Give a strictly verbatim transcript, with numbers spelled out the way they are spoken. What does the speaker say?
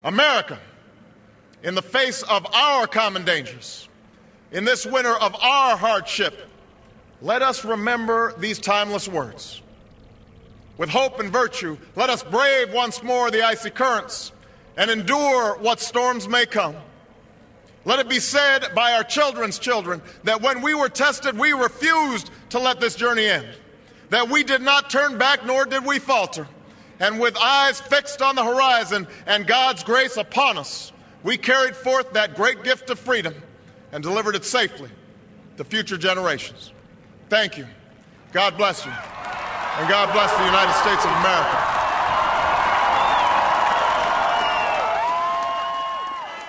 America, in the face of our common dangers, in this winter of our hardship, let us remember these timeless words. With hope and virtue, let us brave once more the icy currents and endure what storms may come. Let it be said by our children's children that when we were tested, we refused to let this journey end, that we did not turn back nor did we falter. And with eyes fixed on the horizon and God's grace upon us, we carried forth that great gift of freedom and delivered it safely to future generations. Thank you. God bless you. And God bless the United States of America.